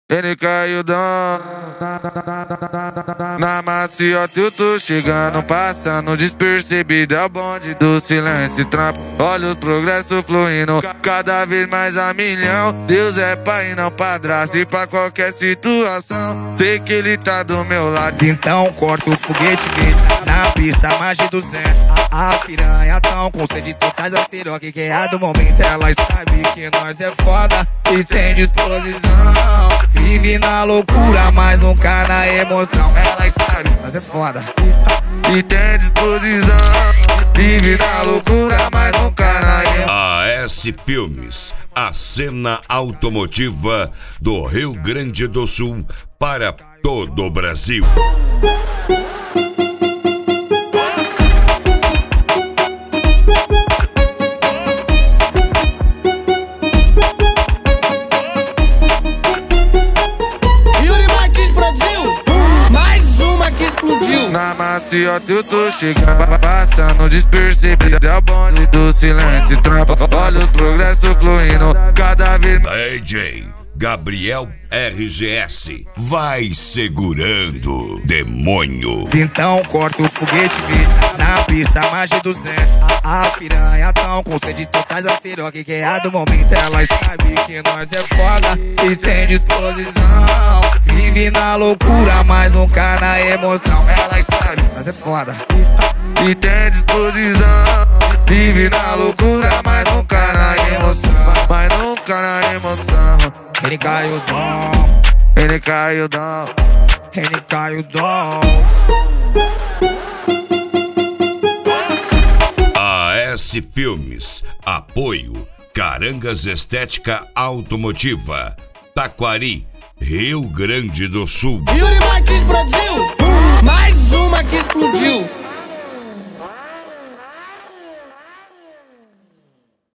Ele caiu na maciota, eu tô chegando, passando despercebido. É o bonde do silêncio e trampo. Olha o progresso fluindo, cada vez mais a milhão. Deus é pai e não padrasto, e pra qualquer situação sei que ele tá do meu lado. Então corta o foguete dele na pista, mais de 200. A piranha tão com sede, tu traz a siroca que é a do momento. Elas sabem que nós é foda e tem disposição. Vive na loucura, mas nunca na emoção. Elas sabem, nós é foda e tem disposição. Vive na loucura, mas nunca na emoção. AS Filmes, a cena automotiva do Rio Grande do Sul para todo o Brasil. Na maciota eu tô chegando, passando despercebido. É o bonde do silêncio e trampo. Olha o progresso fluindo, cada vez mais. DJ Gabriel RGS, vai segurando, demônio. Então corta o foguete dele na pista, mais de 200. A piranha tão com sede, tu traz a siroca que é a do momento. Elas sabem que nós é foda e tem disposição. Vive na loucura, mas nunca na emoção. Elas sabem, nós é foda e tem disposição. Vive na loucura, mas nunca na emoção. Mas nunca na emoção. Ele caiu dom, ele caiu dom, ele caiu dom. AS Filmes, apoio Carangas Estética Automotiva, Taquari, Rio Grande do Sul. Yuri Martins produziu mais um.